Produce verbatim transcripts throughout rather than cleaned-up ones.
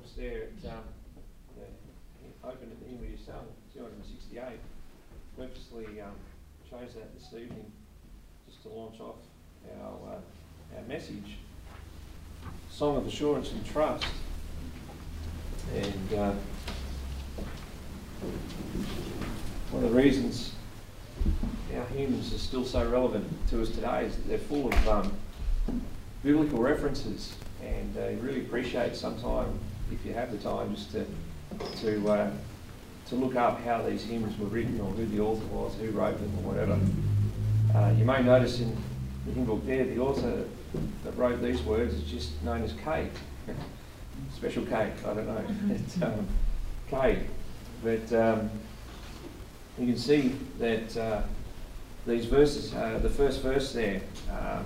just there at um, the, open at the hymn with your son, two hundred sixty-eight. Purposely um, chose that this evening just to launch off our, uh, our message. Song of Assurance and Trust. And uh, one of the reasons our hymns are still so relevant to us today is that they're full of um, biblical references, and I uh, really appreciate sometime, if you have the time, just to to uh, to look up how these hymns were written, or who the author was, who wrote them, or whatever. Uh, you may notice in the hymn book there, the author that wrote these words is just known as Cade. Special Cade, I don't know. It's um, Cade. But um, you can see that uh, these verses, uh, the first verse there, uh,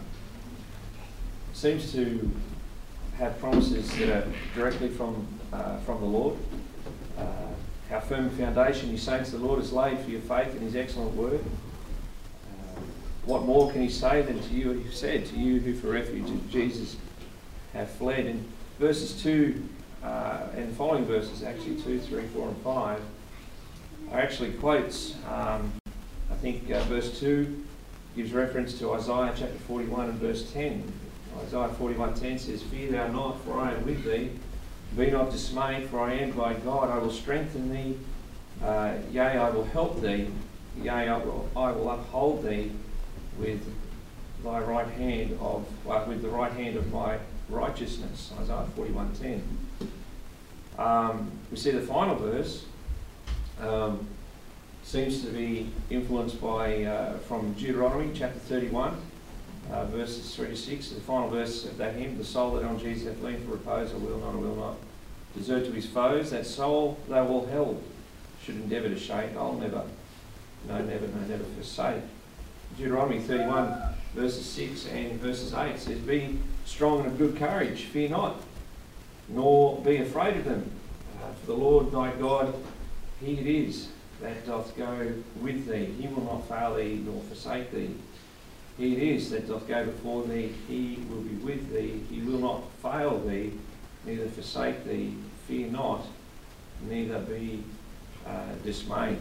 seems to have promises that are directly from uh, from the Lord. Uh, how firm a foundation, you saints, the Lord has laid for your faith in his excellent word. Uh, what more can he say than to you he said, to you who for refuge in Jesus have fled? And verses two uh, and following verses, actually two, three, four and five, are actually quotes. Um, I think uh, verse two gives reference to Isaiah chapter forty-one and verse ten. Isaiah forty-one ten says, "Fear thou not, for I am with thee. Be not dismayed, for I am thy God. I will strengthen thee. Uh, yea, I will help thee. Yea, I will, I will uphold thee with thy right hand of uh, with the right hand of my righteousness." Isaiah forty-one ten. Um, we see the final verse um, seems to be influenced by uh, from Deuteronomy chapter thirty-one. Uh, verses three to six, the final verse of that hymn, "The soul that on Jesus hath leaned for repose, I will not, I will not desert to his foes. That soul thou all held should endeavour to shake. I'll never, no, never, no, never forsake." Deuteronomy thirty-one, verses six and verses eight says, "Be strong and of good courage, fear not, nor be afraid of them. Uh, for the Lord thy God, he it is that doth go with thee. He will not fail thee nor forsake thee. He it is that doth go before thee, he will be with thee, he will not fail thee, neither forsake thee. Fear not, neither be uh, dismayed."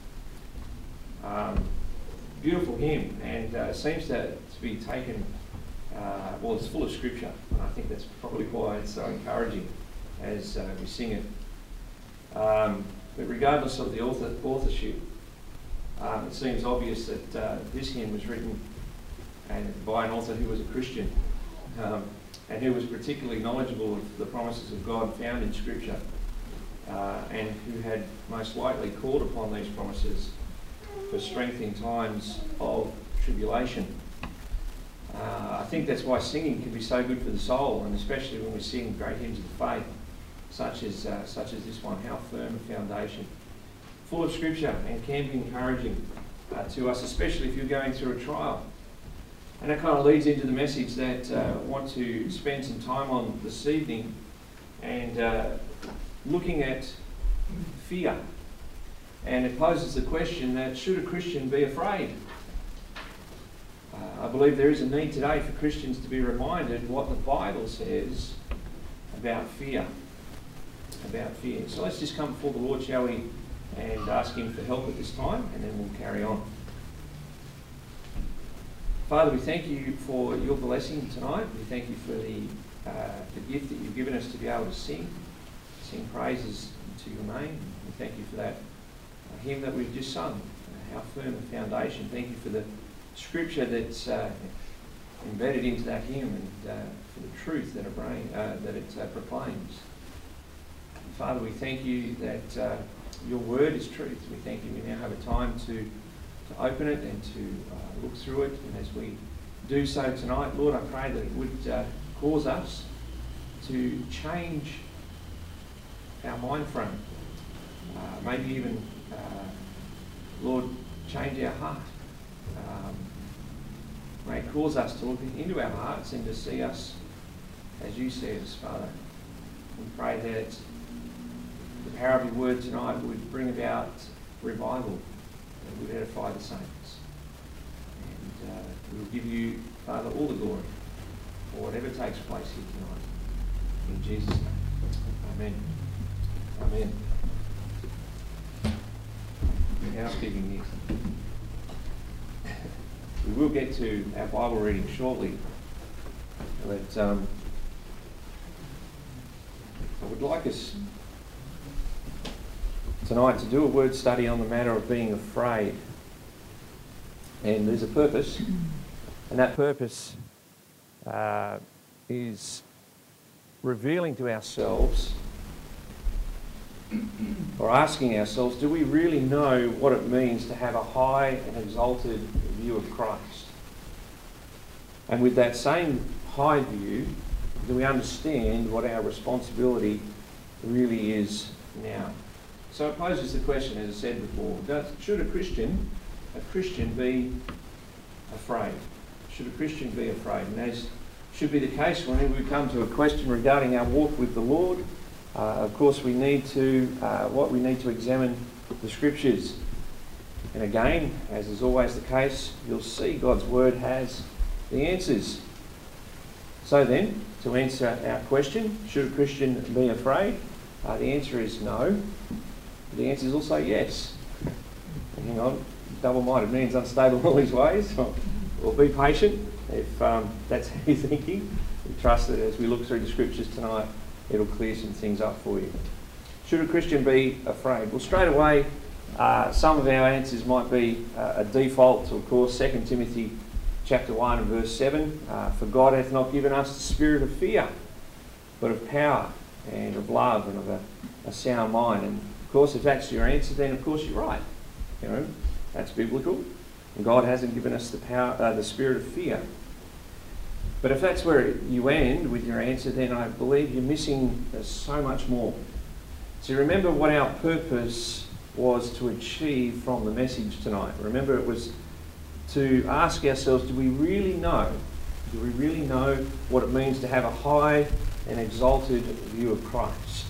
Um, beautiful hymn, and uh, seems to, to be taken, uh, well, it's full of scripture, and I think that's probably why it's so encouraging as uh, we sing it. Um, but regardless of the author, authorship, um, it seems obvious that uh, this hymn was written and by an author who was a Christian, um, and who was particularly knowledgeable of the promises of God found in Scripture, uh, and who had most likely called upon these promises for strength in times of tribulation. Uh, I think that's why singing can be so good for the soul, and especially when we sing great hymns of faith, such as uh, such as this one, "How Firm a Foundation," full of Scripture and can be encouraging uh, to us, especially if you're going through a trial. And that kind of leads into the message that uh, I want to spend some time on this evening, and uh, looking at fear. And it poses the question that should a Christian be afraid? Uh, I believe there is a need today for Christians to be reminded what the Bible says about fear. About fear. So let's just come before the Lord, shall we, and ask him for help at this time, and then we'll carry on. Father, we thank you for your blessing tonight. We thank you for the, uh, the gift that you've given us to be able to sing, sing praises to your name. We thank you for that uh, hymn that we've just sung, uh, How Firm a Foundation. Thank you for the scripture that's uh, embedded into that hymn, and uh, for the truth that, brain, uh, that it uh, proclaims. And Father, we thank you that uh, your word is truth. We thank you we now have a time to to open it and to uh, look through it. And as we do so tonight, Lord, I pray that it would uh, cause us to change our mind frame. Uh, maybe even, uh, Lord, change our heart. Um, may it cause us to look into our hearts and to see us as you see us, Father. We pray that the power of your word tonight would bring about revival, that would edify the saints. And uh, we will give you, Father, all the glory for whatever takes place here tonight. In Jesus' name. Amen. Amen. Housekeeping next. We will get to our Bible reading shortly, but um, I would like us tonight to do a word study on the matter of being afraid. And there's a purpose, and that purpose uh, is revealing to ourselves, or asking ourselves, do we really know what it means to have a high and exalted view of Christ? And with that same high view, do we understand what our responsibility really is now? So it poses the question, as I said before, does, should a Christian, a Christian be afraid? Should a Christian be afraid? And as should be the case whenever we come to a question regarding our walk with the Lord, Uh, of course, we need to, uh, what we need to examine the Scriptures. And again, as is always the case, you'll see God's Word has the answers. So then, to answer our question, should a Christian be afraid? Uh, the answer is no. The answer is also yes. Hang on, double-minded man's unstable in all his ways. Or be patient if um, that's how you're thinking. We trust that as we look through the Scriptures tonight, it'll clear some things up for you. Should a Christian be afraid? Well, straight away, uh, some of our answers might be uh, a default, of course, Second Timothy chapter one and verse seven. Uh, For God hath not given us the spirit of fear, but of power and of love and of a, a sound mind. And of course, if that's your answer, then of course you're right. You know, that's biblical. And God hasn't given us the power, uh, the spirit of fear. But if that's where you end with your answer, then I believe you're missing so much more. So remember what our purpose was to achieve from the message tonight. Remember, it was to ask ourselves, do we really know, do we really know what it means to have a high and exalted view of Christ?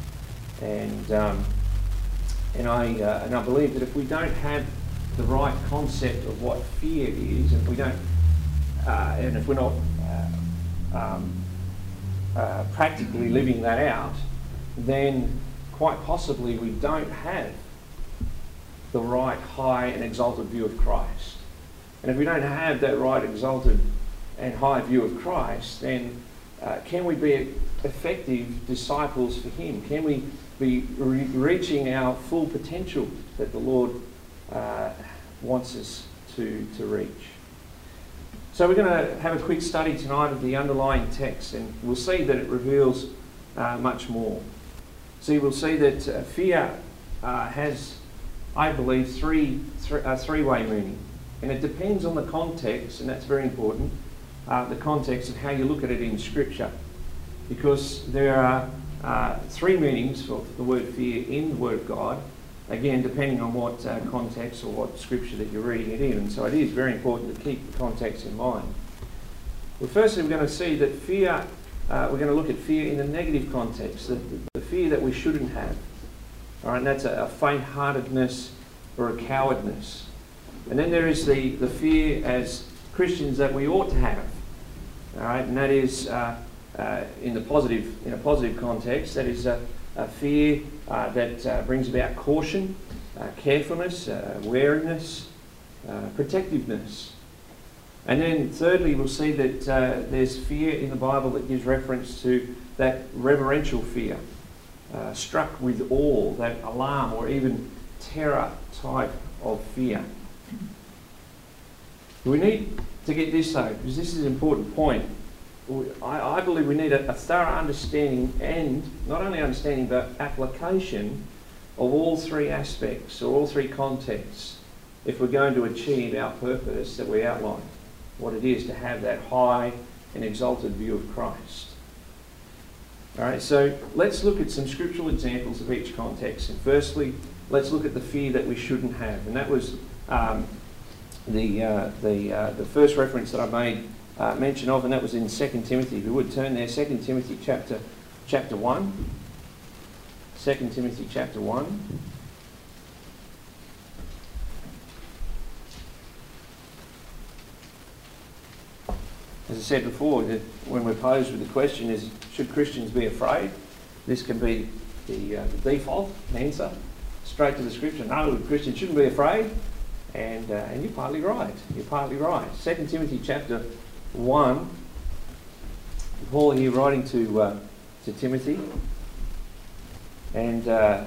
And um, and I uh, and I believe that if we don't have the right concept of what fear is, and if we don't, uh, and if we're not uh, um, uh, practically living that out, then quite possibly we don't have the right high and exalted view of Christ. And if we don't have that right exalted and high view of Christ, then uh, can we be effective disciples for Him? Can we be re- reaching our full potential that the Lord uh, wants us to, to reach? So we're going to have a quick study tonight of the underlying text, and we'll see that it reveals uh, much more. See, we'll see that uh, fear uh, has, I believe, three, th- a three-way meaning. And it depends on the context, and that's very important, uh, the context of how you look at it in Scripture. Because there are uh, three meanings for the word fear in the Word of God, again, depending on what uh, context or what Scripture that you're reading it in. And so it is very important to keep the context in mind. Well, firstly, we're going to see that fear, uh, we're going to look at fear in a negative context, the, the fear that we shouldn't have. All right, and that's a, a faint-heartedness or a cowardness. And then there is the, the fear as Christians that we ought to have. All right, and that is uh, uh, in the positive, in a positive context, that is a, a fear uh, that uh, brings about caution, uh, carefulness, uh, wariness, uh, protectiveness. And then thirdly, we'll see that uh, there's fear in the Bible that gives reference to that reverential fear, uh, struck with awe, that alarm or even terror type of fear. We need to get this though, because this is an important point. I, I believe we need a, a thorough understanding, and not only understanding but application of all three aspects or all three contexts if we're going to achieve our purpose that we outline, what it is to have that high and exalted view of Christ. All right, so let's look at some scriptural examples of each context. And firstly, let's look at the fear that we shouldn't have, and that was um, the uh, the uh, the first reference that I made uh, mention of, and that was in Second Timothy. If we would turn there, Second Timothy chapter chapter one. Second Timothy chapter one. As I said before, that when we're posed with the question is, should Christians be afraid? this can be the, uh, the default answer, straight to the scripture. No, Christians shouldn't be afraid. And, uh, and you're partly right. You're partly right. Second Timothy chapter one, Paul here writing to, uh, to Timothy. And uh,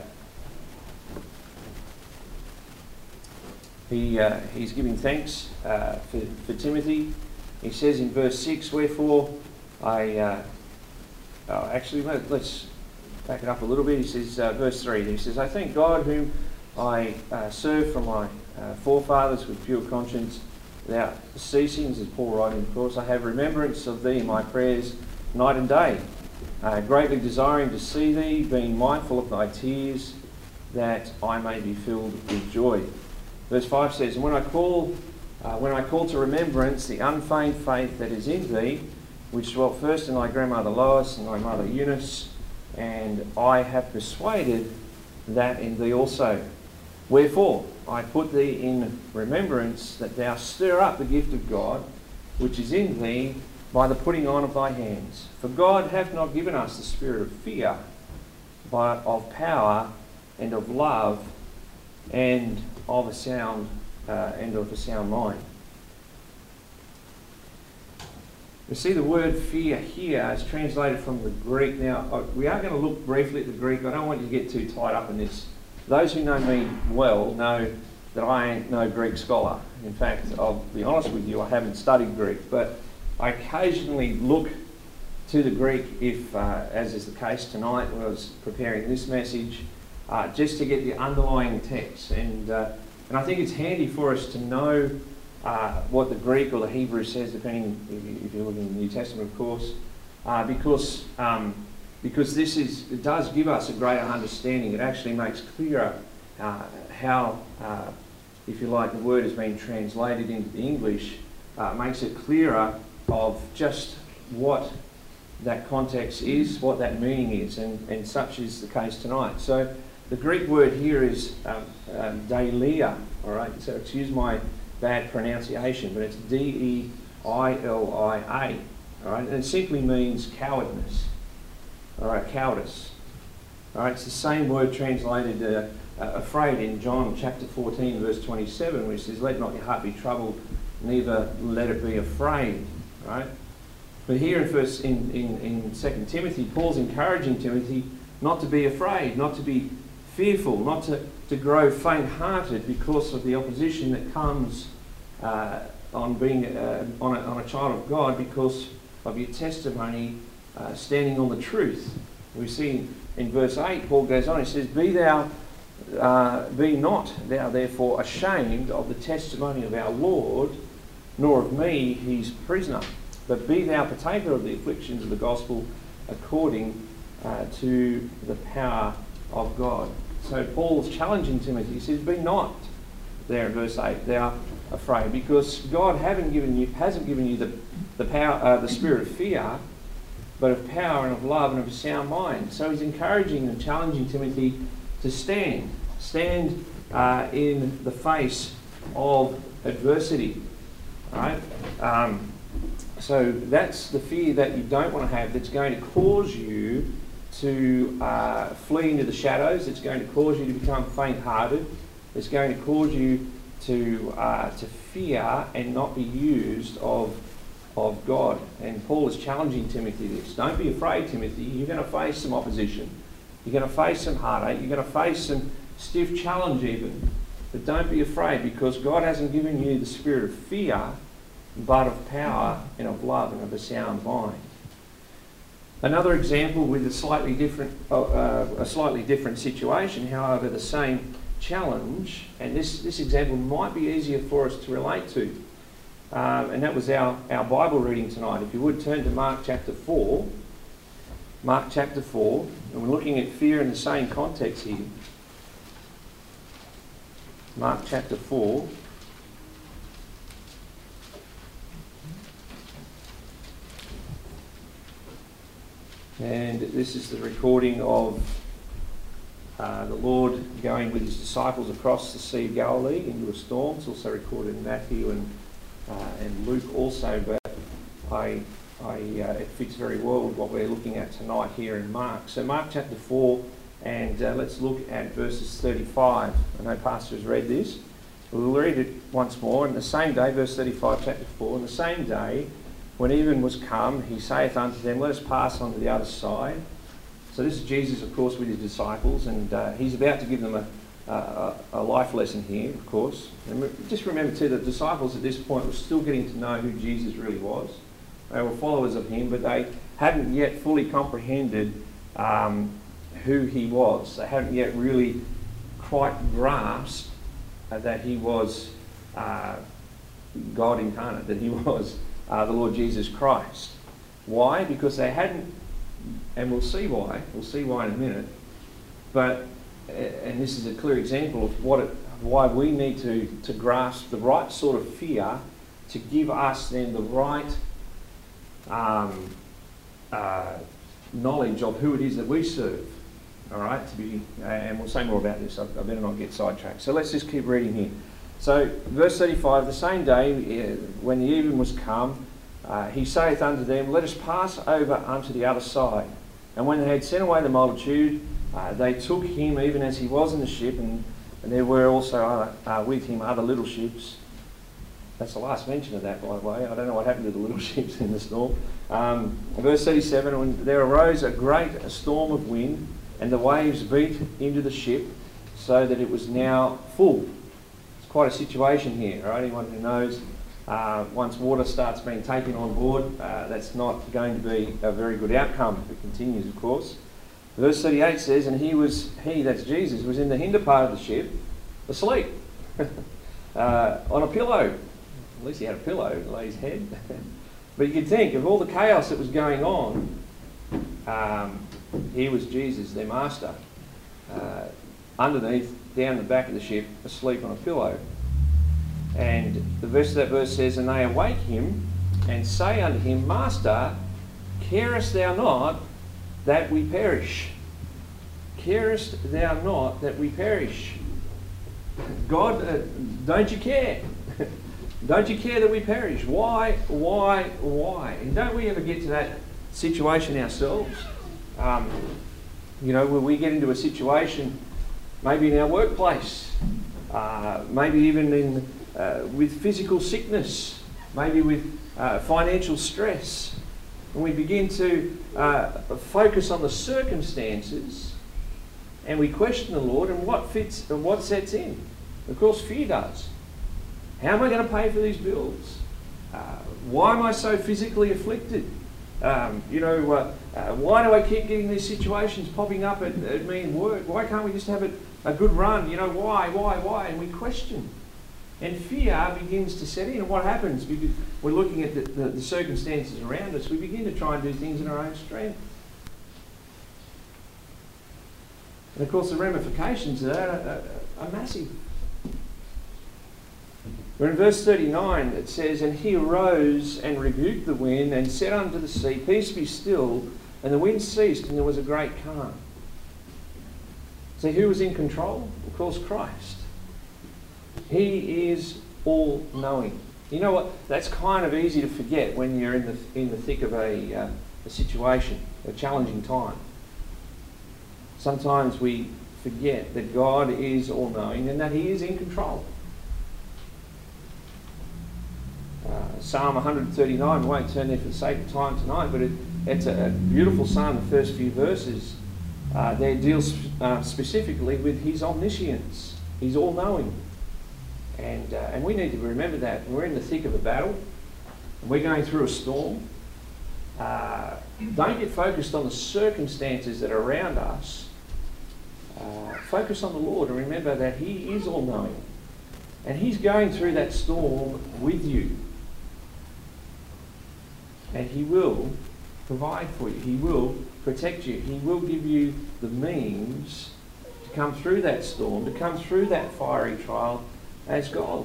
he, uh, he's giving thanks uh, for, for Timothy. He says in verse six, wherefore I... Uh, oh, actually, let's back it up a little bit. He says, uh, verse three, he says, I thank God whom I uh, serve from my uh, forefathers with pure conscience, without ceasing, as Paul writing, of course, I have remembrance of thee in my prayers night and day, uh, greatly desiring to see thee, being mindful of thy tears, that I may be filled with joy. Verse five says, and when I call, uh, when I call to remembrance the unfeigned faith that is in thee, which dwelt first in thy grandmother Lois and thy mother Eunice, and I have persuaded that in thee also. Wherefore I put thee in remembrance that thou stir up the gift of God, which is in thee, by the putting on of thy hands. For God hath not given us the spirit of fear, but of power and of love and of a sound uh, and of a sound mind. You see the word fear here is translated from the Greek. Now, we are going to look briefly at the Greek. I don't want you to get too tied up in this. Those who know me well know that I ain't no Greek scholar. In fact, I'll be honest with you, I haven't studied Greek, but I occasionally look to the Greek if, uh, as is the case tonight when I was preparing this message, uh, just to get the underlying text. And, uh, and I think it's handy for us to know Uh, what the Greek or the Hebrew says, depending if, if you're looking at the New Testament, of course, uh, because um, because this is it does give us a greater understanding. It actually makes clearer uh, how, uh, if you like, the word has been translated into the English. Uh, makes it clearer of just what that context is, what that meaning is, and, and such is the case tonight. So the Greek word here is um, um, deilia. All right, so excuse my bad pronunciation, but it's D E I L I A, all right, and it simply means cowardness, all right, cowardice, all right. It's the same word translated uh, uh, afraid in John chapter fourteen, verse twenty-seven, which says, "Let not your heart be troubled, neither let it be afraid," right? But here in first in in, in Second Timothy, Paul's encouraging Timothy not to be afraid, not to be fearful, not to to grow faint-hearted because of the opposition that comes uh, on being uh, on, a, on a child of God because of your testimony uh, standing on the truth. We see in verse eight, Paul goes on, he says, Be thou, uh, be not thou therefore ashamed of the testimony of our Lord, nor of me his prisoner, but be thou partaker of the afflictions of the gospel according uh, to the power of God. So Paul's challenging Timothy. He says, be not, there in verse eight, thou afraid, because God haven't given you, hasn't given you the, the power, uh, the spirit of fear, but of power and of love and of a sound mind. So he's encouraging and challenging Timothy to stand, stand uh, in the face of adversity. Right? Um, so that's the fear that you don't want to have, that's going to cause you to uh, flee into the shadows. It's going to cause you to become faint-hearted. It's going to cause you to uh, to fear and not be used of of God. And Paul is challenging Timothy this. Don't be afraid, Timothy. You're going to face some opposition. You're going to face some heartache. You're going to face some stiff challenge even. But don't be afraid, because God hasn't given you the spirit of fear, but of power and of love and of a sound mind. Another example with a slightly different, uh, a slightly different situation, however, the same challenge, and this, this example might be easier for us to relate to, um, and that was our, our Bible reading tonight. If you would turn to Mark chapter four, Mark chapter four, and we're looking at fear in the same context here. Mark chapter four. And this is the recording of uh, the Lord going with his disciples across the Sea of Galilee into a storm. It's also recorded in Matthew and uh, and Luke also. But I I, uh, it fits very well with what we're looking at tonight here in Mark. So Mark chapter four, and uh, let's look at verses thirty-five. I know Pastor has read this. We'll read it once more. And the same day, verse thirty-five, chapter four, and the same day, when even was come, he saith unto them, let us pass on to the other side. So this is Jesus, of course, with his disciples, and uh, he's about to give them a, a, a life lesson here, of course. And just remember too, that the disciples at this point were still getting to know who Jesus really was. They were followers of him, but they hadn't yet fully comprehended um, who he was. They hadn't yet really quite grasped uh, that he was uh, God incarnate, that he was uh, the Lord Jesus Christ. Why? Because they hadn't, and we'll see why, we'll see why in a minute, but, and this is a clear example of what it, why we need to, to grasp the right sort of fear to give us then the right Um, uh, knowledge of who it is that we serve. All right, to be, uh, and we'll say more about this. I, I better not get sidetracked. So let's just keep reading here. So, verse thirty-five. The same day, uh, when the even was come, uh, he saith unto them, let us pass over unto the other side. And when they had sent away the multitude, uh, they took him even as he was in the ship, and, and there were also uh, uh, with him other little ships. That's the last mention of that, by the way. I don't know what happened to the little ships in the storm. Um, verse thirty-seven, when there arose a great storm of wind, and the waves beat into the ship, so that it was now full. It's quite a situation here, right? Anyone who knows, uh, once water starts being taken on board, uh, that's not going to be a very good outcome if it continues, of course. Verse thirty-eight says, and he was, he, that's Jesus, was in the hinder part of the ship, asleep, uh, on a pillow. At least he had a pillow to lay his head. But you could think of all the chaos that was going on, um, here was Jesus, their master, uh, underneath, down the back of the ship, asleep on a pillow. And the verse of that verse says, and they awake him and say unto him, Master, carest thou not that we perish? Carest thou not that we perish? God, uh, don't you care? Don't you care that we perish? Why, why, why? And don't we ever get to that situation ourselves? Um, you know, when we get into a situation, maybe in our workplace, uh, maybe even in uh, with physical sickness, maybe with uh, financial stress, and we begin to uh, focus on the circumstances, and we question the Lord, and what fits and what sets in? Of course, fear does. How am I going to pay for these bills? Uh, why am I so physically afflicted? Um, you know, uh, uh, why do I keep getting these situations popping up at, at me in work? Why can't we just have a, a good run? You know, why, why, why? And we question. And fear begins to set in. And what happens? Because we're looking at the, the, the circumstances around us. We begin to try and do things in our own strength. And of course, the ramifications of that are, are, are massive. But in verse thirty-nine it says, and he arose and rebuked the wind and said unto the sea, Peace be still. And the wind ceased and there was a great calm. So who was in control? Of course, Christ. He is all-knowing. You know what? That's kind of easy to forget when you're in the, in the thick of a, uh, a situation, a challenging time. Sometimes we forget that God is all-knowing and that he is in control. Uh, Psalm one thirty-nine, we won't turn there for the sake of time tonight, but it, it's a, a beautiful psalm. The first few verses uh, there deals uh, specifically with his omniscience. He's all-knowing. And, uh, and we need to remember that. We're in the thick of a battle, and we're going through a storm. Uh, don't get focused on the circumstances that are around us. Uh, focus on the Lord and remember that he is all-knowing. And he's going through that storm with you. And he will provide for you. He will protect you. He will give you the means to come through that storm, to come through that fiery trial as God.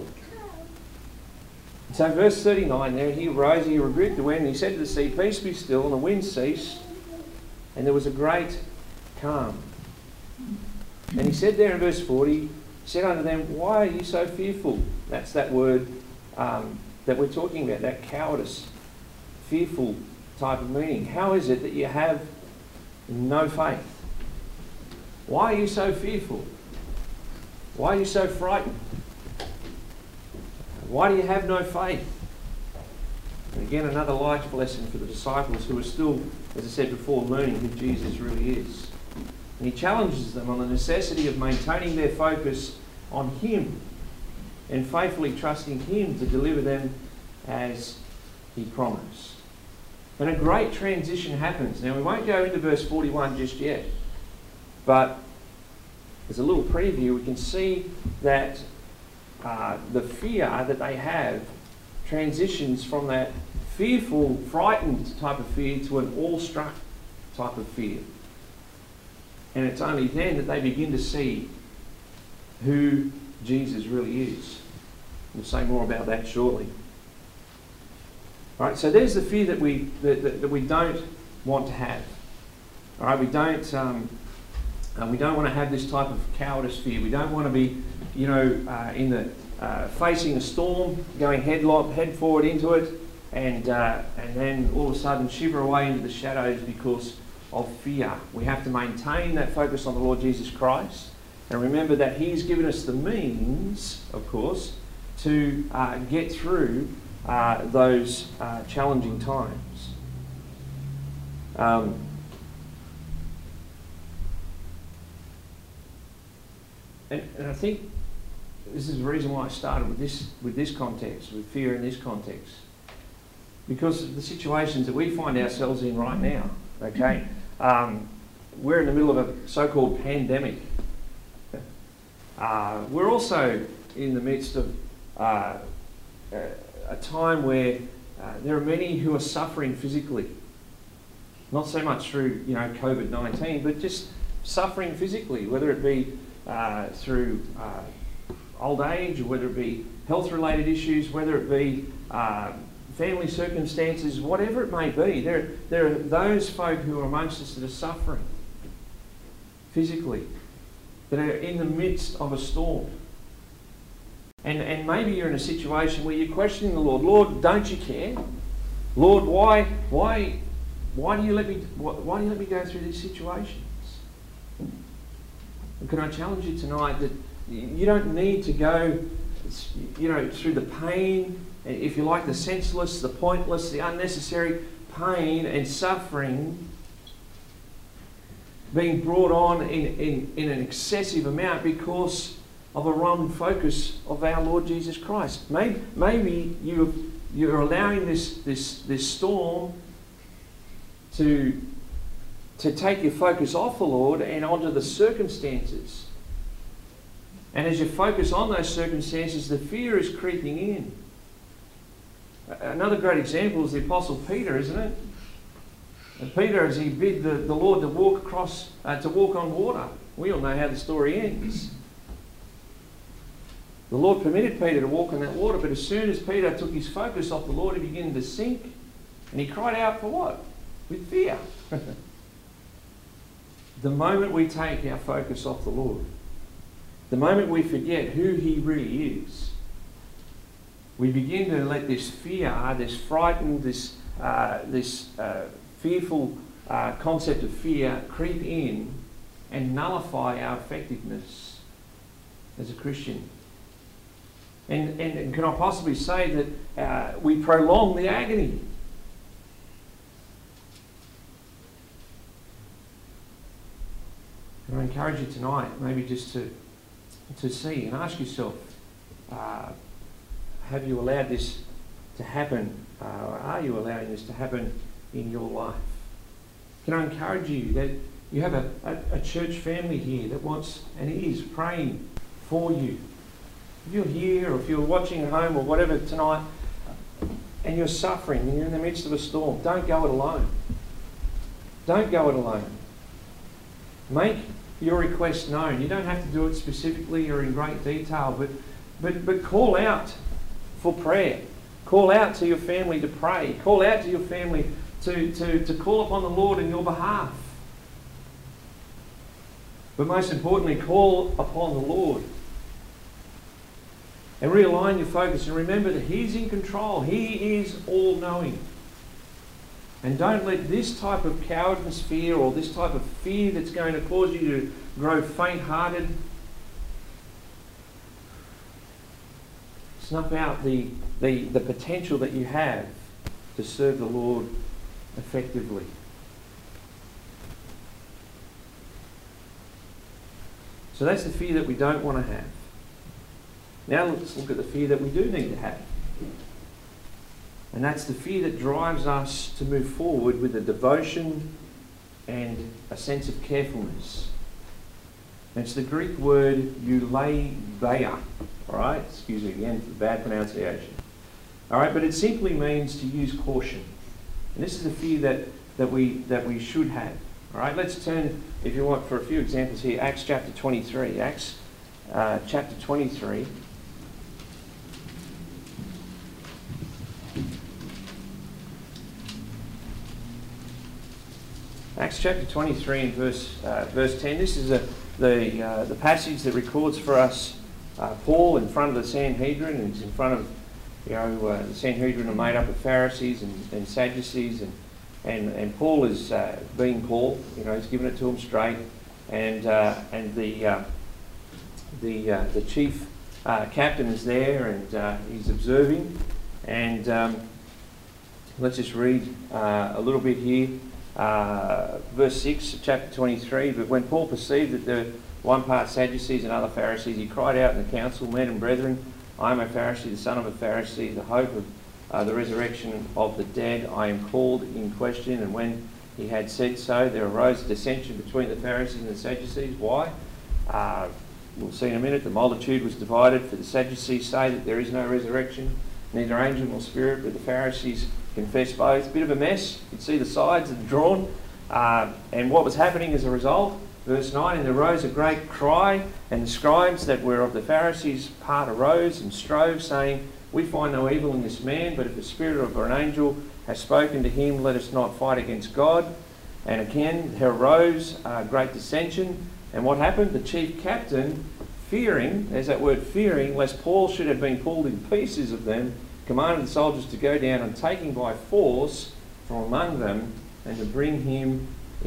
So verse thirty-nine there, he arose, he rebuked the wind, and he said to the sea, Peace be still, and the wind ceased, and there was a great calm. And he said there in verse forty, he said unto them, Why are you so fearful? That's that word um, that we're talking about, that cowardice, fearful, type of meaning. How is it that you have no faith? Why are you so fearful? Why are you so frightened? Why do you have no faith? And again, another life lesson for the disciples who are still, as I said before, learning who Jesus really is. And he challenges them on the necessity of maintaining their focus on him and faithfully trusting him to deliver them as he promised. And a great transition happens. Now, we won't go into verse forty-one just yet, but as a little preview, we can see that uh, the fear that they have transitions from that fearful, frightened type of fear to an awestruck type of fear. And it's only then that they begin to see who Jesus really is. We'll say more about that shortly. All right, so there's the fear that we that, that, that we don't want to have. All right, we don't um, uh, we don't want to have this type of cowardice fear. We don't want to be, you know, uh, in the uh, facing a storm, going headlock, head forward into it, and uh, and then all of a sudden shiver away into the shadows because of fear. We have to maintain that focus on the Lord Jesus Christ, and remember that He's given us the means, of course, to uh, get through uh, those uh, challenging times. Um, and, and I think this is the reason why I started with this with this context, with fear in this context, because of the situations that we find ourselves in right now. Okay, um, we're in the middle of a so-called pandemic. Uh, we're also in the midst of uh, a time where uh, there are many who are suffering physically. Not so much through, you know, COVID nineteen, but just suffering physically, whether it be uh, through uh, old age, or whether it be health-related issues, whether it be uh, family circumstances, whatever it may be. There, there are those folk who are amongst us that are suffering physically, that are in the midst of a storm. And, and maybe you're in a situation where you're questioning the Lord. Lord, don't you care? Lord, why, why, why do you let me, why do you let me go through these situations? And can I challenge you tonight that you don't need to go, you know, through the pain, if you like, the senseless, the pointless, the unnecessary pain and suffering being brought on in, in, in an excessive amount because of a wrong focus of our Lord Jesus Christ. Maybe, maybe you, you're allowing this, this, this storm to, to take your focus off the Lord and onto the circumstances. And as you focus on those circumstances, the fear is creeping in. Another great example is the Apostle Peter, isn't it? And Peter, as he bid the, the Lord to walk across, uh, to walk on water. We all know how the story ends. The Lord permitted Peter to walk on that water, but as soon as Peter took his focus off the Lord, he began to sink. And he cried out for what? With fear. The moment we take our focus off the Lord, the moment we forget who He really is, we begin to let this fear, this frightened, this, uh, this uh, fearful uh, concept of fear creep in and nullify our effectiveness as a Christian. And, and, and can I possibly say that uh, we prolong the agony? Can I encourage you tonight, maybe just to, to see and ask yourself, uh, have you allowed this to happen? Uh, are you allowing this to happen in your life? Can I encourage you that you have a, a, a church family here that wants and is praying for you? If you're here or if you're watching at home or whatever tonight and you're suffering and you're in the midst of a storm, don't go it alone. Don't go it alone. Make your request known. You don't have to do it specifically or in great detail, but, but, but call out for prayer. Call out to your family to pray. Call out to your family to, to, to call upon the Lord in your behalf. But most importantly, call upon the Lord. And realign your focus and remember that He's in control. He is all-knowing. And don't let this type of cowardice fear, or this type of fear that's going to cause you to grow faint-hearted, snuff out the, the, the potential that you have to serve the Lord effectively. So that's the fear that we don't want to have. Now let's look at the fear that we do need to have. And that's the fear that drives us to move forward with a devotion and a sense of carefulness. And it's the Greek word eulebeia. All right, excuse me again for the bad pronunciation. All right, but it simply means to use caution. And this is the fear that, that, we, that we should have. All right, let's turn, if you want, for a few examples here. Acts chapter twenty-three. Acts uh, chapter twenty-three. Acts chapter twenty-three and verse uh, verse ten. This is a, the uh, the passage that records for us uh, Paul in front of the Sanhedrin, and he's in front of, you know, uh, the Sanhedrin are made up of Pharisees and, and Sadducees, and and and Paul is uh, being Paul. You know, he's giving it to them straight, and uh, and the uh, the uh, the chief uh, captain is there, and uh, he's observing, and um, let's just read uh, a little bit here. Uh, verse six of chapter twenty-three, but when Paul perceived that there were one part Sadducees and other Pharisees, he cried out in the council, men and brethren, I am a Pharisee, the son of a Pharisee, the hope of uh, the resurrection of the dead. I am called in question. And when he had said so, there arose a dissension between the Pharisees and the Sadducees. Why? Uh, we'll see in a minute. The multitude was divided, for the Sadducees say that there is no resurrection, neither angel nor spirit, but the Pharisees confess both. Bit of a mess. You can see the sides are drawn. Uh, and what was happening as a result? Verse nine, and there arose a great cry, and the scribes that were of the Pharisees' part arose and strove, saying, we find no evil in this man, but if the spirit or an angel has spoken to him, let us not fight against God. And again, there arose a great dissension. And what happened? The chief captain, fearing, there's that word fearing, lest Paul should have been pulled in pieces of them, commanded the soldiers to go down and take him by force from among them and to bring him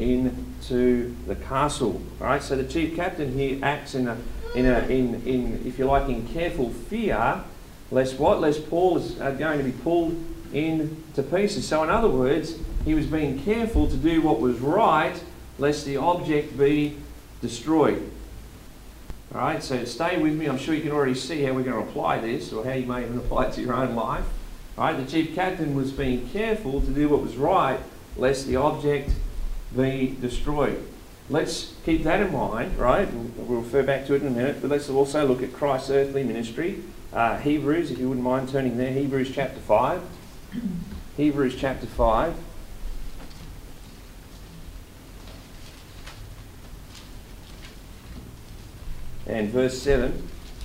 into the castle. All right, so the chief captain here acts in a, in a, in, in, if you like, in careful fear, lest what? Lest Paul is going to be pulled into pieces. So in other words, he was being careful to do what was right, lest the object be destroyed. All right, so stay with me. I'm sure you can already see how we're going to apply this, or how you may even apply it to your own life. All right, the chief captain was being careful to do what was right, lest the object be destroyed. Let's keep that in mind, right? We'll, we'll refer back to it in a minute, but let's also look at Christ's earthly ministry. Uh, Hebrews, if you wouldn't mind turning there, Hebrews chapter five. Hebrews chapter five. And verse seven.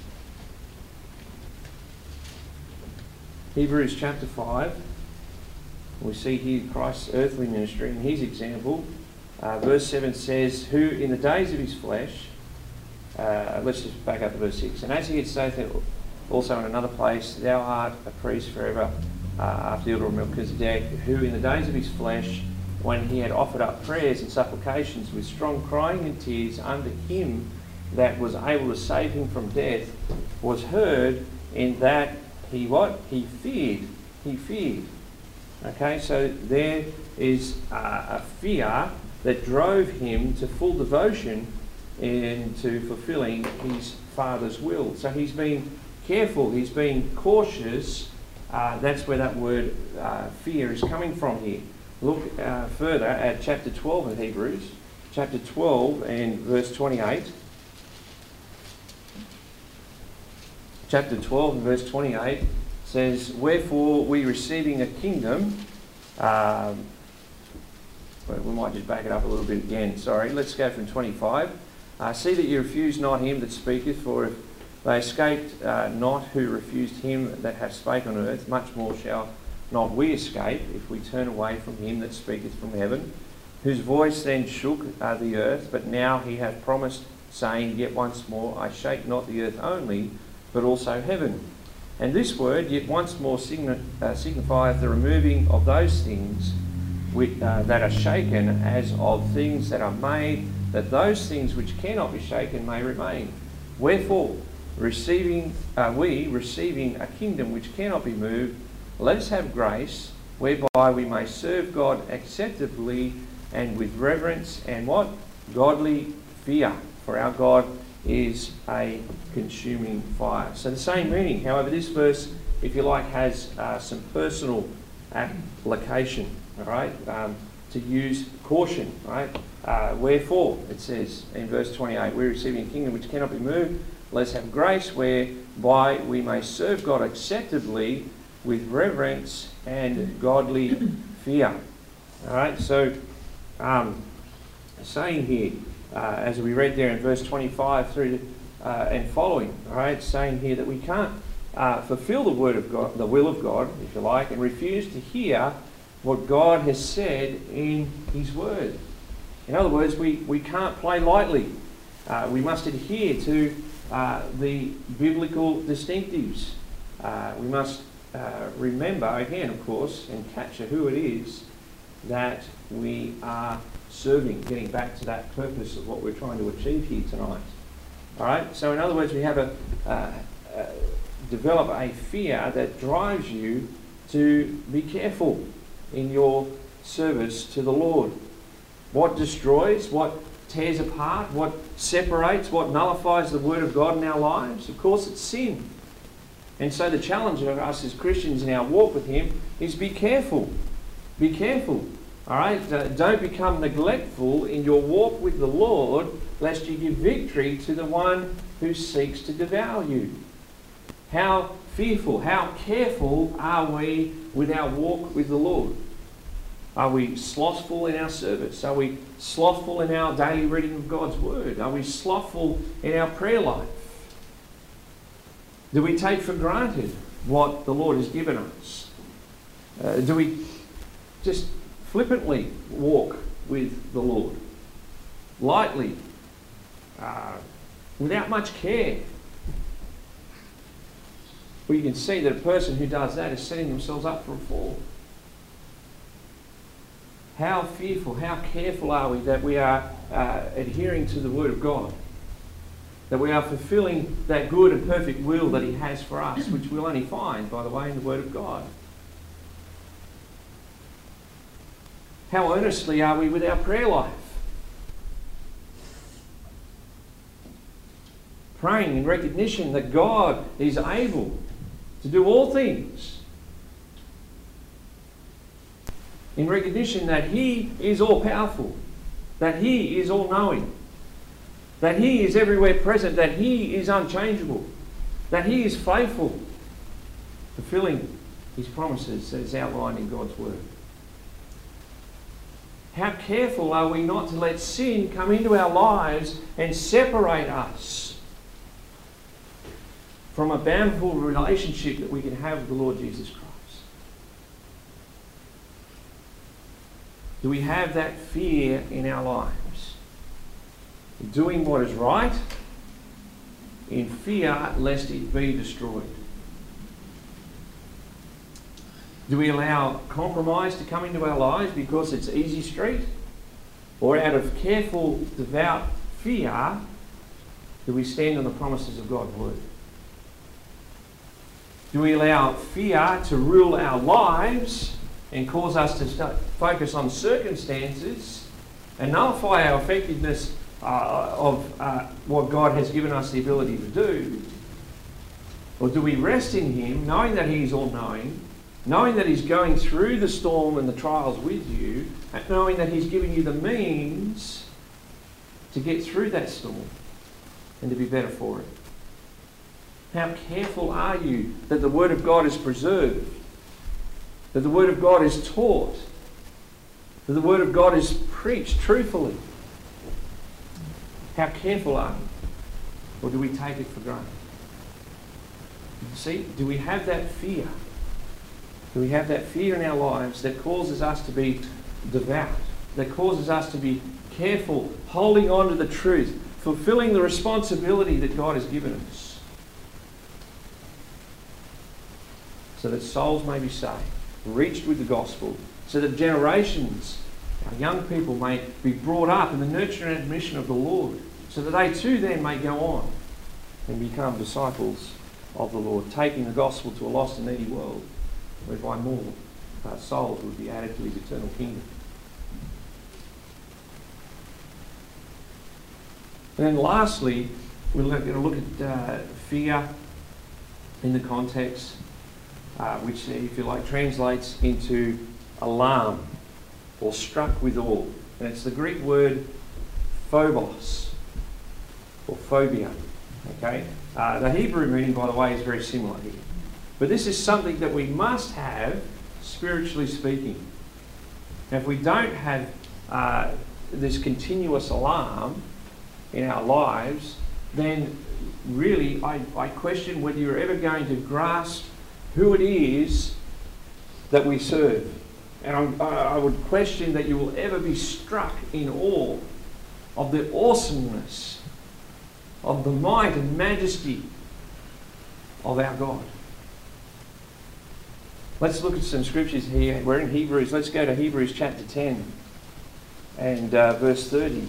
Hebrews chapter five. We see here Christ's earthly ministry and his example. Uh, verse seven says, who in the days of his flesh, uh, let's just back up to verse six. And as he had said also in another place, thou art a priest forever uh, after the order of Melchizedek, who in the days of his flesh, when he had offered up prayers and supplications with strong crying and tears unto him that was able to save him from death, was heard in that he what? He feared. He feared. Okay, so there is uh, a fear that drove him to full devotion into fulfilling his Father's will. So he's been careful, he's been cautious. Uh, that's where that word uh, fear is coming from here. Look uh, further at chapter twelve of Hebrews, chapter twelve and verse twenty-eight. Chapter twelve and verse twenty-eight says, wherefore we receiving a kingdom, um, well, we might just back it up a little bit again, sorry, let's go from twenty-five. Uh, see that you refuse not him that speaketh, for if they escaped uh, not who refused him that hath spake on earth, much more shall not we escape if we turn away from him that speaketh from heaven, whose voice then shook uh, the earth, but now he hath promised, saying, yet once more I shake not the earth only, but also heaven. And this word, yet once more, signi- uh, signifieth the removing of those things with, uh, that are shaken as of things that are made, that those things which cannot be shaken may remain. Wherefore, receiving uh, we, receiving a kingdom which cannot be moved, let us have grace, whereby we may serve God acceptably and with reverence and what? Godly fear. For our God is a consuming fire. So the same meaning. However, this verse, if you like, has uh, some personal application. All right, um, to use caution. Right. Uh, wherefore, it says in verse twenty-eight, we're receiving a kingdom which cannot be moved. Let's have grace whereby we may serve God acceptably with reverence and godly fear. All right. So, um, saying here, uh, as we read there in verse twenty-five through to, uh, and following, all right, saying here that we can't uh, fulfill the word of God, the will of God, if you like, and refuse to hear what God has said in His Word. In other words, we, we can't play lightly. Uh, we must adhere to uh, the biblical distinctives. Uh, we must uh, remember, again, of course, and capture who it is that we are serving, getting back to that purpose of what we're trying to achieve here tonight. All right? So in other words, we have a uh, uh, develop a fear that drives you to be careful in your service to the Lord. What destroys, what tears apart, what separates, what nullifies the Word of God in our lives? Of course, it's sin. And so the challenge of us as Christians in our walk with Him is be careful. Be careful. All right? Don't become neglectful in your walk with the Lord, lest you give victory to the one who seeks to devour you. How fearful, how careful are we with our walk with the Lord? Are we slothful in our service? Are we slothful in our daily reading of God's Word? Are we slothful in our prayer life? Do we take for granted what the Lord has given us? Uh, do we just flippantly walk with the Lord? Lightly? Uh, without much care? Well, you can see that a person who does that is setting themselves up for a fall. How fearful, how careful are we that we are uh, adhering to the Word of God? That we are fulfilling that good and perfect will that He has for us, which we'll only find, by the way, in the Word of God. How earnestly are we with our prayer life? Praying in recognition that God is able to do all things. In recognition that He is all-powerful, that He is all-knowing, that He is everywhere present, that He is unchangeable, that He is faithful, fulfilling His promises as outlined in God's Word. How careful are we not to let sin come into our lives and separate us from a bountiful relationship that we can have with the Lord Jesus Christ? Do we have that fear in our lives? Doing what is right in fear lest it be destroyed. Do we allow compromise to come into our lives because it's easy street? Or out of careful, devout fear, do we stand on the promises of God's Word? Do we allow fear to rule our lives and cause us to start, focus on circumstances and nullify our effectiveness uh, of uh, what God has given us the ability to do? Or do we rest in Him, knowing that He is all-knowing, knowing that He's going through the storm and the trials with you, and knowing that He's giving you the means to get through that storm and to be better for it? How careful are you that the Word of God is preserved, that the Word of God is taught, that the Word of God is preached truthfully? How careful are we? Or do we take it for granted? See, do we have that fear? Do we have that fear in our lives that causes us to be devout, that causes us to be careful, holding on to the truth, fulfilling the responsibility that God has given us, so that souls may be saved, reached with the gospel, so that generations, our young people, may be brought up in the nurture and admonition of the Lord, so that they too then may go on and become disciples of the Lord, taking the gospel to a lost and needy world, whereby more uh, souls would be added to his eternal kingdom. And then lastly, we're going to look at uh, fear in the context, uh, which, if you like, translates into alarm or struck with awe. And it's the Greek word phobos or phobia. Okay? Uh, the Hebrew meaning, by the way, is very similar here. But this is something that we must have, spiritually speaking. Now, if we don't have uh, this continuous alarm in our lives, then really I, I question whether you're ever going to grasp who it is that we serve. And I'm, I would question that you will ever be struck in awe of the awesomeness, of the might and majesty of our God. Let's look at some scriptures here. We're in Hebrews. Let's go to Hebrews chapter ten and uh, verse thirty.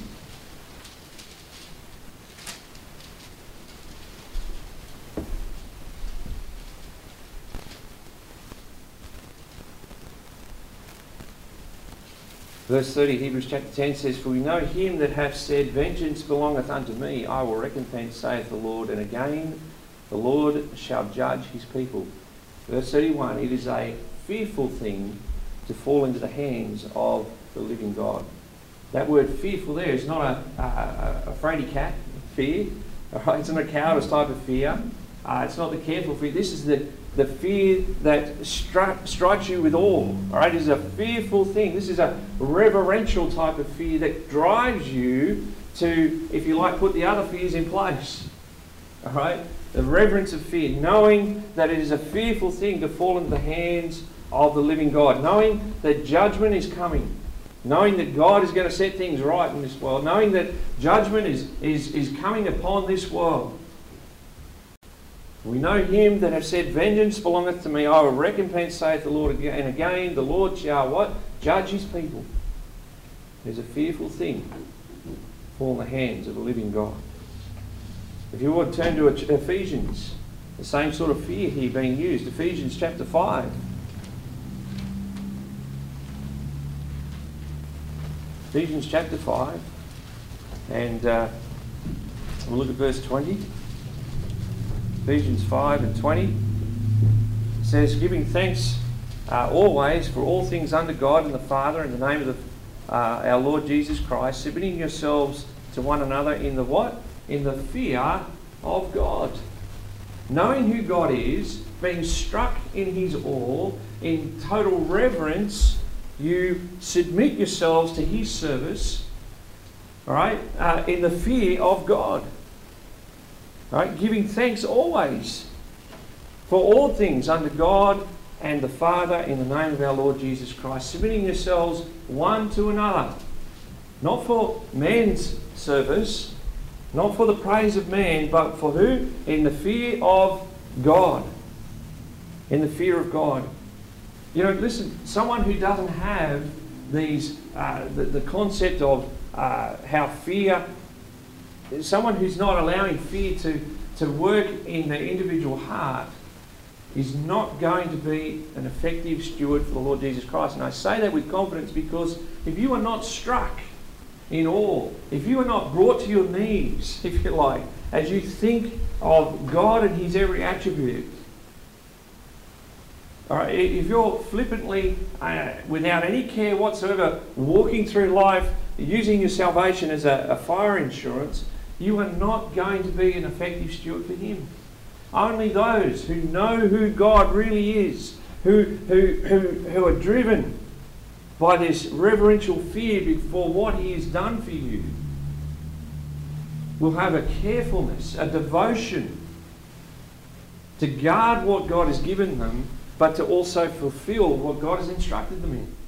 Verse thirty, Hebrews chapter ten says, "For we know him that hath said, Vengeance belongeth unto me, I will recompense, saith the Lord. And again, the Lord shall judge his people." Verse thirty-one, "It is a fearful thing to fall into the hands of the living God." That word fearful there is not a, a, a fraidy cat fear. All right? It's not a cowardice type of fear. Uh, it's not the careful fear. This is the, the fear that stri- strikes you with awe. All right? It is a fearful thing. This is a reverential type of fear that drives you to, if you like, put the other fears in place. All right? The reverence of fear, knowing that it is a fearful thing to fall into the hands of the living God, knowing that judgment is coming, knowing that God is going to set things right in this world, knowing that judgment is, is, is coming upon this world. We know him that have said, Vengeance belongeth to me, I will recompense, saith the Lord. And again, the Lord shall what? Judge his people. There's a fearful thing fall in the hands of the living God. If you would turn to Ephesians, the same sort of fear here being used. Ephesians chapter five. Ephesians chapter five. And uh, we'll look at verse twenty. Ephesians five and twenty. It says, "Giving thanks uh, always for all things unto God and the Father in the name of the, uh, our Lord Jesus Christ, submitting yourselves to one another in the what? In the fear of God." Knowing who God is, being struck in his awe, in total reverence, you submit yourselves to his service, all right, uh, in the fear of God. All right, giving thanks always for all things unto God and the Father in the name of our Lord Jesus Christ, submitting yourselves one to another, not for man's service, not for the praise of man, but for who? In the fear of God. In the fear of God. You know, listen, someone who doesn't have these, uh, the, the concept of uh, how fear, someone who's not allowing fear to, to work in their individual heart, is not going to be an effective steward for the Lord Jesus Christ. And I say that with confidence because if you are not struck in awe, if you are not brought to your knees, if you like, as you think of God and his every attribute, all right, if you're flippantly, uh, without any care whatsoever, walking through life using your salvation as a, a fire insurance, you are not going to be an effective steward for him. Only those who know who God really is, who, who, who, who are driven by this reverential fear before what he has done for you, will have a carefulness, a devotion to guard what God has given them, but to also fulfill what God has instructed them in.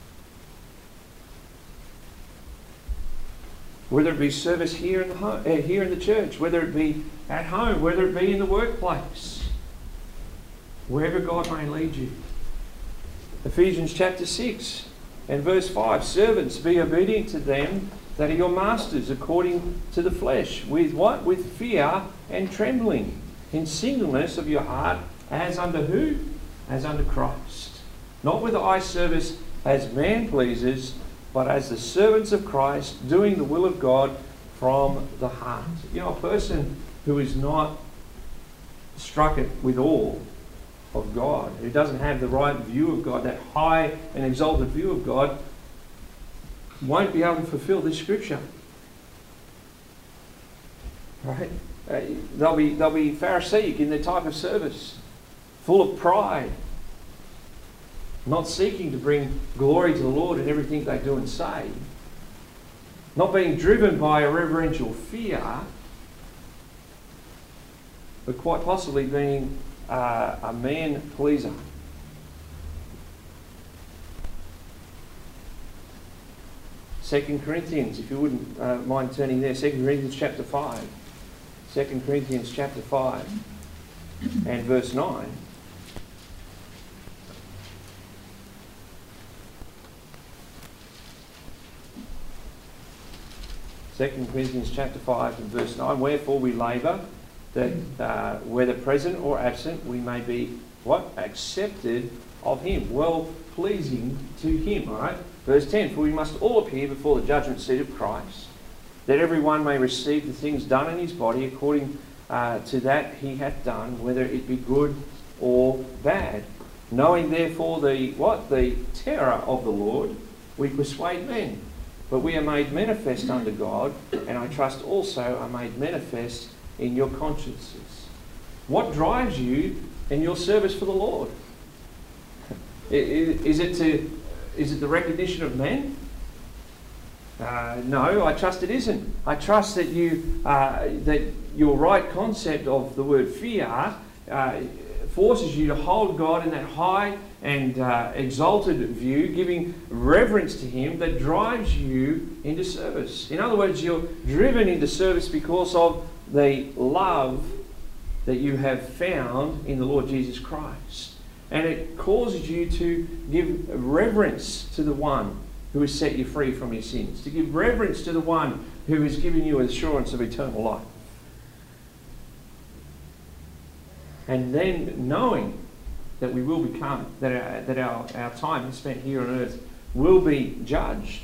Whether it be service here in the home, uh, here in the church, whether it be at home, whether it be in the workplace, wherever God may lead you. Ephesians chapter six and verse five. Servants, be obedient to them that are your masters according to the flesh. With what? With fear and trembling. In singleness of your heart, as under who? As under Christ. Not with eye service as man pleasers, but as the servants of Christ, doing the will of God from the heart. You know, a person who is not struck it with awe of God, who doesn't have the right view of God, that high and exalted view of God, won't be able to fulfill this scripture. Right? Uh, they'll be they'll be Pharisaic in their type of service, full of pride, not seeking to bring glory to the Lord in everything they do and say, not being driven by a reverential fear, but quite possibly being uh, a man pleaser. Second Corinthians, if you wouldn't uh, mind turning there, Second Corinthians chapter five. Second Corinthians chapter five and verse nine. Second Corinthians chapter five and verse nine. Wherefore we labour that uh, whether present or absent we may be what? Accepted of him, well pleasing to him. All right. Verse ten. For we must all appear before the judgment seat of Christ, that every one may receive the things done in his body according uh, to that he hath done, whether it be good or bad. Knowing therefore the what? The terror of the Lord, we persuade men. But we are made manifest unto God, and I trust also are made manifest in your consciences. What drives you in your service for the Lord? Is it to, is it the recognition of men? Uh, no, I trust it isn't. I trust that you uh, that your right concept of the word fear uh, forces you to hold God in that high and uh, exalted view, giving reverence to him, that drives you into service. In other words, you're driven into service because of the love that you have found in the Lord Jesus Christ. And it causes you to give reverence to the one who has set you free from your sins, to give reverence to the one who has given you assurance of eternal life. And then knowing that we will become, that our, that our, our time spent here on earth will be judged.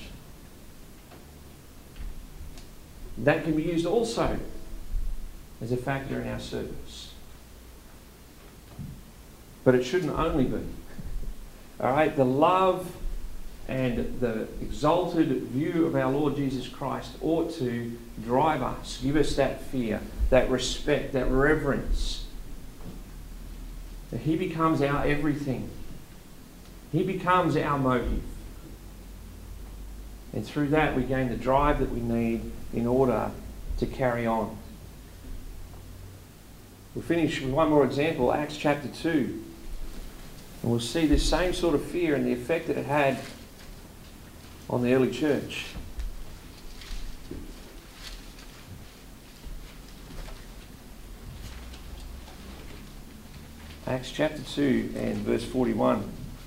That can be used also as a factor in our service. But it shouldn't only be. All right, the love and the exalted view of our Lord Jesus Christ ought to drive us, give us that fear, that respect, that reverence. That he becomes our everything. He becomes our motive. And through that we gain the drive that we need in order to carry on. We'll finish with one more example, Acts chapter two. And we'll see this same sort of fear and the effect that it had on the early church. Acts chapter two and verse forty-one.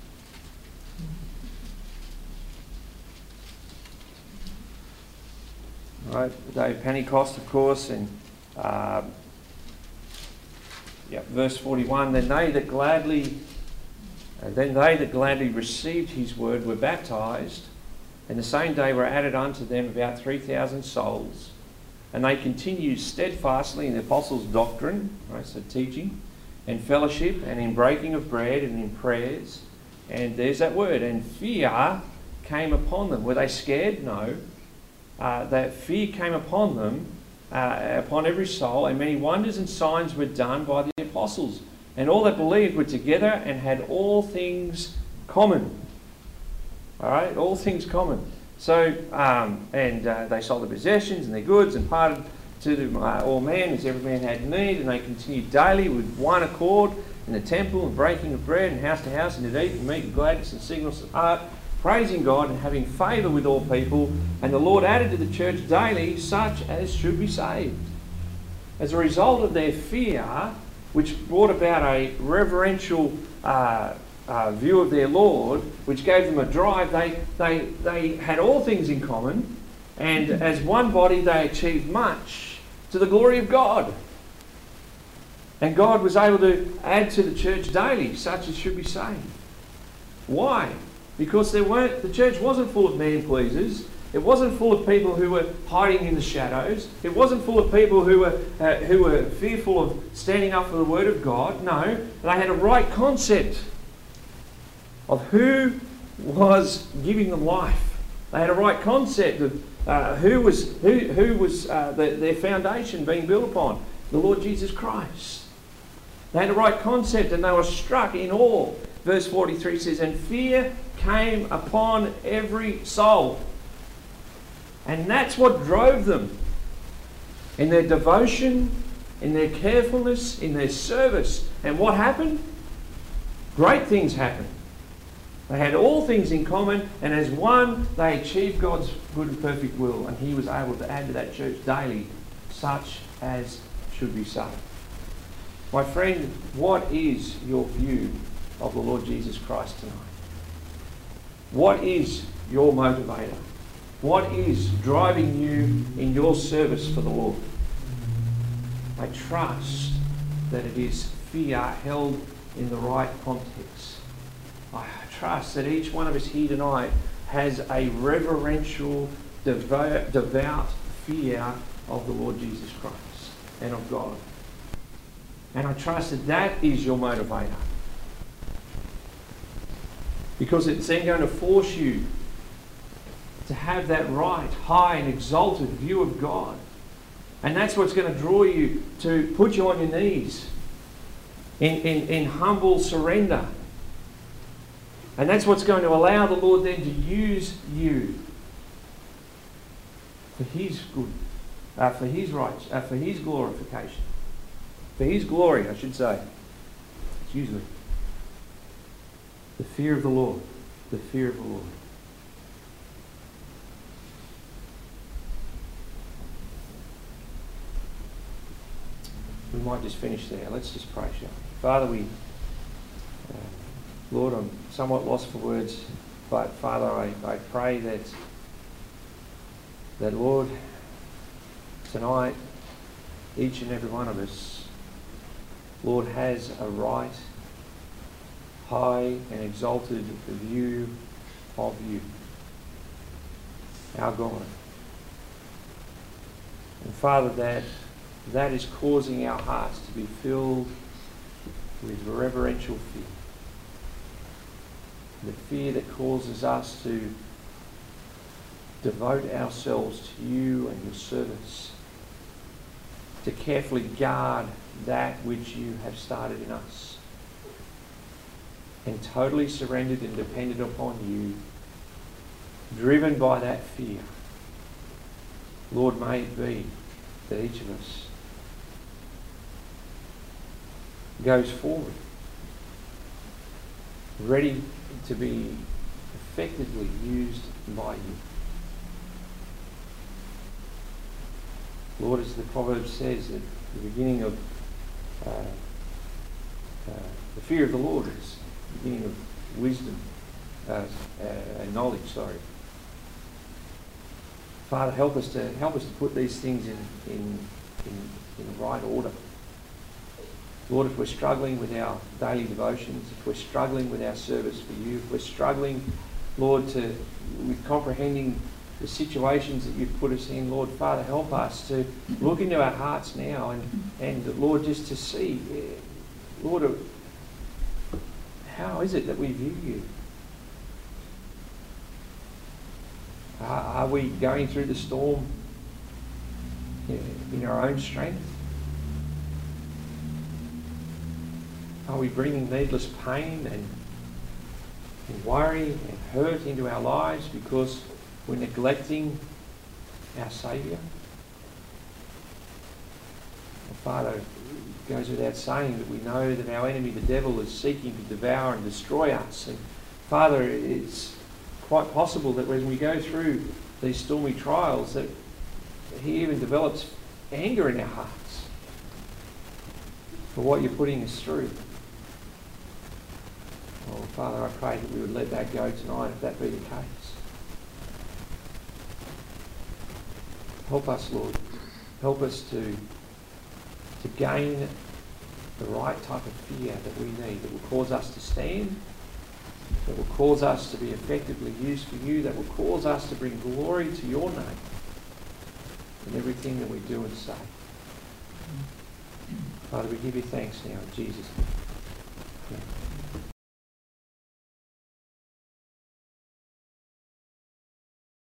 All right, the day of Pentecost, of course, and uh, yeah, verse forty-one. Then they that gladly, uh, then they that gladly received his word were baptized, and the same day were added unto them about three thousand souls, and they continued steadfastly in the apostles' doctrine, right, so teaching, and fellowship, and in breaking of bread, and in prayers. And there's that word. And fear came upon them. Were they scared? No. Uh, that fear came upon them, uh, upon every soul, and many wonders and signs were done by the apostles. And all that believed were together and had all things common. All right? All things common. So, um, and uh, they sold their possessions and their goods and parted to them, uh, all men as every man had need, and they continued daily with one accord in the temple and breaking of bread and house to house, and did eat and meat with gladness and singleness of heart, praising God and having favour with all people. And the Lord added to the church daily such as should be saved. As a result of their fear, which brought about a reverential uh, uh, view of their Lord, which gave them a drive. They, they, they had all things in common, and as one body they achieved much to the glory of God. And God was able to add to the church daily such as should be saved. Why? Because there weren't, the church wasn't full of man pleasers. It wasn't full of people who were hiding in the shadows. It wasn't full of people who were uh, who were fearful of standing up for the Word of God. No, they had a right concept of who was giving them life. They had a right concept of uh, who was who who was uh, the, their foundation being built upon, the Lord Jesus Christ. They had a right concept, and they were struck in awe. Verse forty-three says, "And fear came upon every soul." And that's what drove them in their devotion, in their carefulness, in their service. And what happened? Great things happened. They had all things in common, and as one, they achieved God's good and perfect will, and He was able to add to that church daily such as should be saved. My friend, what is your view of the Lord Jesus Christ tonight? What is your motivator? What is driving you in your service for the Lord? I trust that it is fear held in the right context. I trust that each one of us here tonight has a reverential, devout, devout fear of the Lord Jesus Christ and of God. And I trust that that is your motivator. Because it's then going to force you to have that right, high and exalted view of God. And that's what's going to draw you to put you on your knees in, in, in humble surrender. And that's what's going to allow the Lord then to use you for His good, uh, for His rights, uh, for His glorification. For His glory, I should say. It's usually the fear of the Lord. The fear of the Lord. We might just finish there. Let's just pray, shall we? Father, we, uh, Lord, I'm somewhat lost for words, but Father, I, I pray that, that Lord, tonight, each and every one of us, Lord, has a right, high and exalted view of You, our God. And Father, that that is causing our hearts to be filled with reverential fear. The fear that causes us to devote ourselves to You and Your service, to carefully guard that which You have started in us, and totally surrendered and dependent upon You, driven by that fear. Lord, may it be that each of us goes forward, ready to be effectively used by You. Lord, as the proverb says at the beginning of uh, uh, the fear of the Lord is the beginning of wisdom, uh, uh, and knowledge, sorry. Father, help us to help us to put these things in in in, in the right order. Lord, if we're struggling with our daily devotions, if we're struggling with our service for You, if we're struggling, Lord, to with comprehending the situations that You've put us in, Lord, Father, help us to look into our hearts now and, and Lord, just to see, Lord, how is it that we view You? Are, are we going through the storm in our own strength? Are we bringing needless pain and, and worry and hurt into our lives because we're neglecting our Saviour? Well, Father, it goes without saying that we know that our enemy, the devil, is seeking to devour and destroy us. And Father, it's quite possible that when we go through these stormy trials that He even develops anger in our hearts for what You're putting us through. Oh, Father, I pray that we would let that go tonight if that be the case. Help us, Lord. Help us to, to gain the right type of fear that we need, that will cause us to stand, that will cause us to be effectively used for you, that will cause us to bring glory to your name in everything that we do and say. Father, we give you thanks now in Jesus' name. Amen.